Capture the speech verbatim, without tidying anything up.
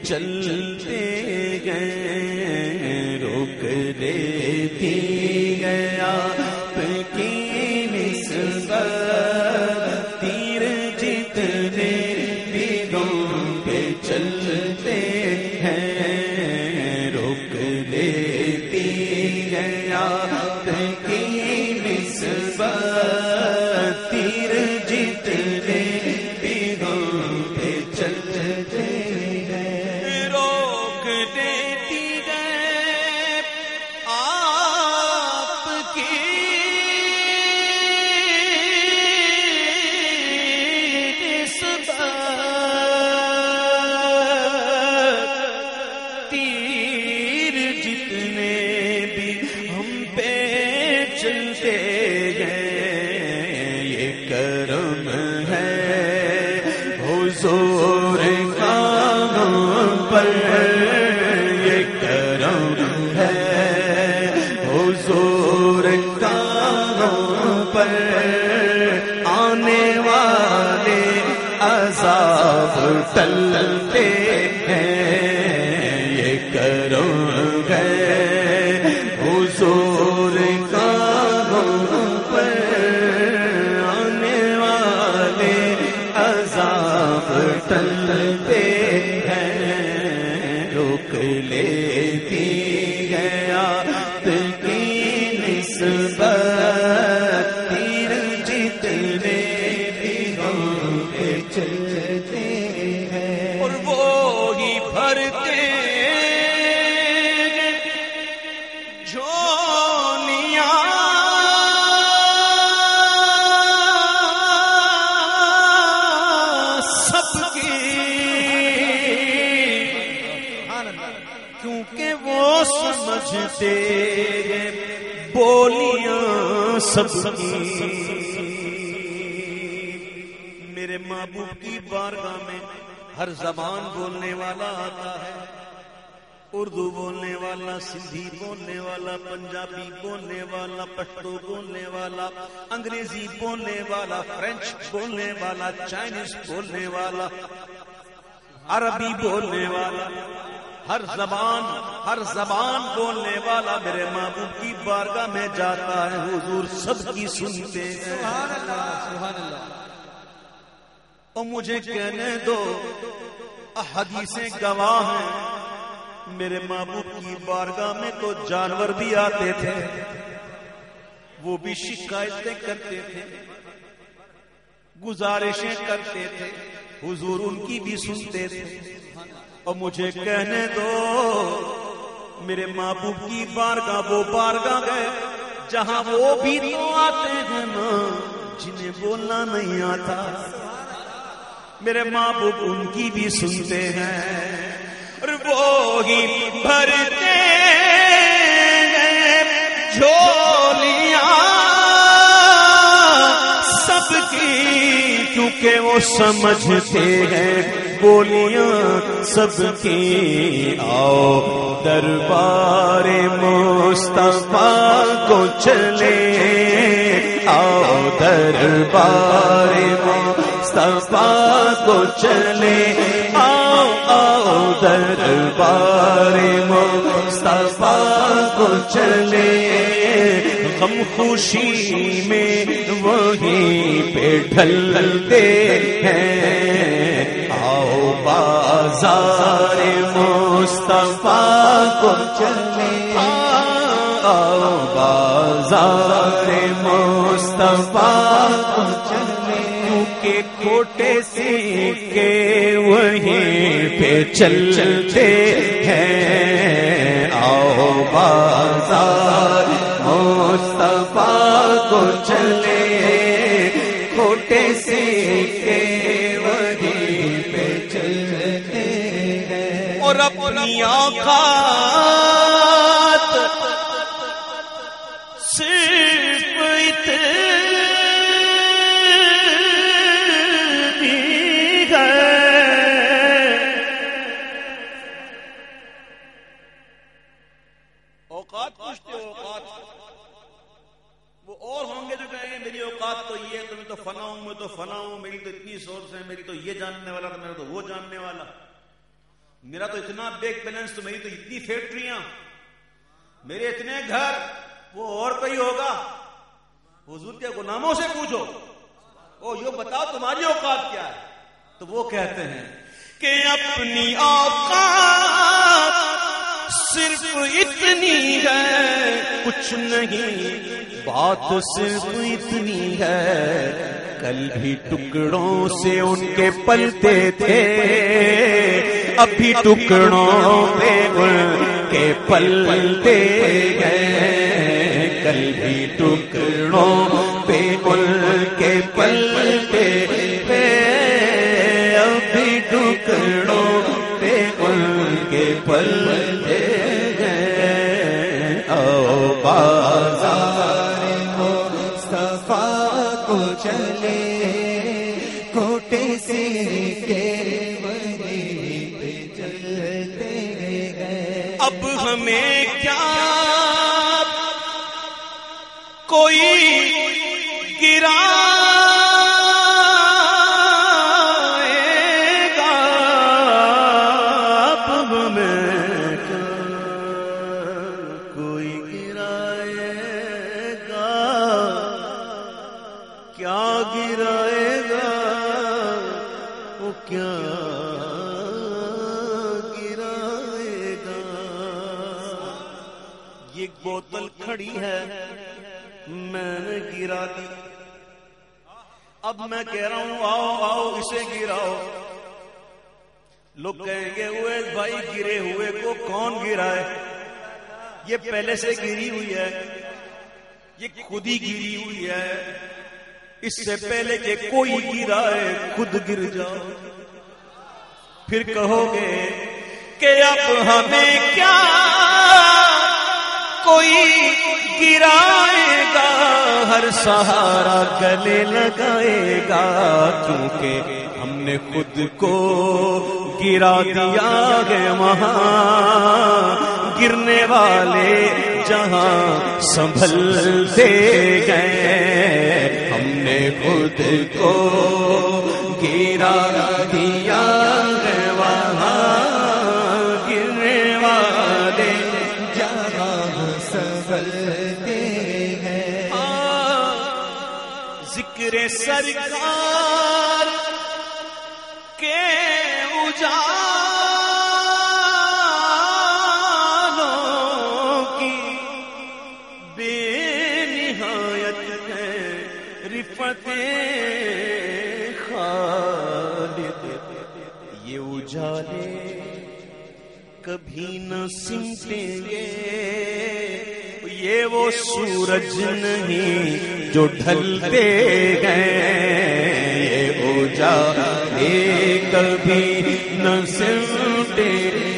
چلتے گئے روک لیتی گئے آپ کی نسبت تیر جتنے بیگوں پہ چلتے ہیں روک لیتی گئے آپ کی نسبت تیر جتنے بیگوں پہ چلتے ہیں روک دیتی گئے آپ کی نسبت تیر جتنے بھی ہم پہ چلتے گئے یہ کرم ہے حضور کا ہم پر یہ کرم ہے حضور کا ہم پر آنے والے عذاب ٹلتے ہیں یہ کرم ہے حضور کا ہم پر آنے والے عذاب ٹلتے ہیں روک لیتی گیا کی نسبت تیر جتنے بھی ہم پہ چلتے ہیں اور وہی بھرتے جھولیاں سب کی کیونکہ وہ سمجھتے ہیں بولیاں سب کی میرے محبوب کی بارگاہ میں ہر زبان بولنے والا آتا ہے اردو بولنے والا سندھی بولنے والا پنجابی بولنے والا پشتو بولنے والا انگریزی بولنے والا فرینچ بولنے والا چائنیز بولنے والا عربی بولنے والا ہر زبان ہر زبان بولنے والا میرے محبوب کی بارگاہ میں جاتا ہے حضور سب کی سنتے ہیں سبحان اللہ سبحان اللہ اور مجھے کہنے دو حدیثیں گواہ ہیں میرے محبوب کی بارگاہ میں تو جانور بھی آتے تھے وہ بھی شکایتیں کرتے تھے گزارشیں کرتے تھے حضور ان کی بھی سنتے تھے اور مجھے کہنے دو میرے محبوب کی بارگاہ وہ بارگاہ گئے جہاں وہ بھی تو آتے ہیں نا جنہیں بولنا نہیں آتا میرے محبوب ان کی بھی سنتے ہیں اور وہی بھرتے ہیں جھولیاں سب کی کیونکہ وہ سمجھتے ہیں بولیاں سب کی آؤ دربار مصطفیٰ کو چلے آؤ دربار مصطفیٰ کو چلے آؤ آؤ دربار مصطفیٰ کو چلے غم خوشی میں وہیں پہ ڈھلتے ہیں آؤ بازار مصطفیٰ کو چلے آؤ بازار مصطفیٰ کو چلے کیونکہ کوٹے سے کے وہیں پہ چلتے ہیں آؤ بازار مصطفیٰ کو چلے کوٹے سے کے وہیں پہ چلتے ہیں اور اپنی اوقات صرف اتنی ہے اوقات پوچھتے اوقات وہ اور ہوں گے جو کہیں گے میری اوقات تو یہ ہے تو میں تو فنا ہوں میں تو فنا ہوں میری تو اتنی سورس ہے میری تو یہ جاننے والا تو میرا تو وہ جاننے والا میرا تو اتنا بیک بیلنس، تو میری تو اتنی فیکٹریاں، میرے اتنے گھر، وہ اور کوئی ہوگا؟ حضور کے غلاموں سے پوچھو، او یہ بتاؤ تمہاری اوقات کیا ہے؟ تو وہ کہتے ہیں کہ اپنی اوقات صرف اتنی ہے، کچھ نہیں، بات صرف اتنی ہے، کل بھی ٹکڑوں سے ان کے پلتے تھے، ابھی ٹکڑوں پہ ان کے پلتے گئے، کل بھی ٹکڑوں پہ ان کے پلتے تھے، ابھی ٹکڑوں پہ ان کے پلتے گئے۔ او بازار مصطفیٰ کو چلے، کوٹے سر کے وہیں پہ چلتے گئے۔ اب ہمیں کیا کوئی گرا بوتل کھڑی ہے، میں نے گرا دی، اب میں کہہ رہا ہوں آؤ آؤ اسے گراؤ، لوگ کہیں گے ہوئے بھائی گرے ہوئے کو کون گرائے؟ یہ پہلے سے گری ہوئی ہے، یہ خود ہی گری ہوئی ہے، اس سے پہلے کہ کوئی گرائے خود گر جاؤ۔ پھر کہو گے کہ اب ہمیں کیا کوئی گرائے گا، ہر سہارا گلے لگائے گا، کیونکہ ہم نے خود کو گرا دیا ہے، وہاں گرنے والے جہاں سنبھلتے گئے، ہم نے خود کو گرا دیا ہے، وہاں گرنے والے ذکر سرکار کے اجالوں کی بے نہایت ہے رفعت خالد، یہ اجالے کبھی نہ سمٹیں گے، یہ وہ سورج نہیں جو ڈھلتے گئے، یہ اجالے کبھی نہ سمٹیں